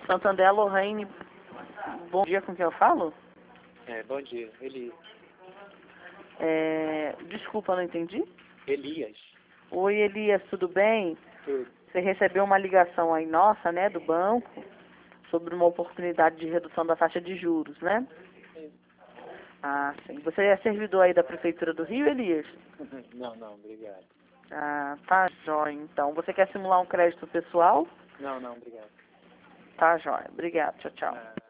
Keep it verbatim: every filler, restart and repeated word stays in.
Santander, Lorraine. Bom dia, com quem eu falo? É, bom dia. Eli... É... Desculpa, não entendi. Elias. Oi, Elias, tudo bem? Tudo. Você recebeu uma ligação aí nossa, né, do banco, sobre uma oportunidade de redução da taxa de juros, né? Sim. Ah, sim. Você é servidor aí da Prefeitura do Rio, Elias? Não, não, obrigado. Ah, tá jóia, então. Você quer simular um crédito pessoal? Não, não, obrigado. Tá jóia. Obrigado. Tchau, tchau. Ah.